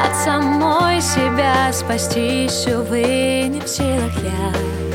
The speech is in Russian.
от самой себя спастись, увы, не в силах я.